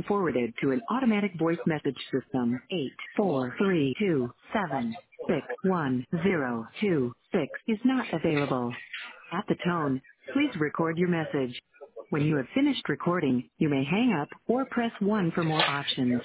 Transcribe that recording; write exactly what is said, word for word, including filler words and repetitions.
forwarded to an automatic voice message system. Eight four three two seven six one zero two six is not available. At the tone, please record your message. When you have finished recording, you may hang up or press one for more options.